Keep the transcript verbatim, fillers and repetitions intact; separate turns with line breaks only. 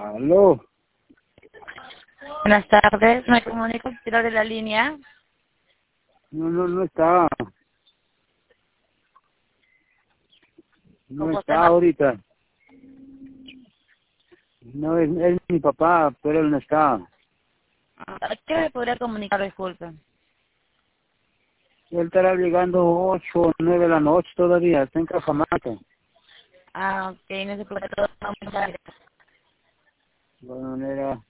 Aló.
Buenas tardes, me comunico con el titular de la línea.
No, no, no está. No
¿Con José
está
Ma-
ahorita. No, es, es mi papá, pero él no está.
¿A qué me podría comunicar, disculpe?
Él estará llegando ocho o nueve de la noche todavía. Está en Cajamarca.
Ah, ok, no se puede todo.
De alguna manera.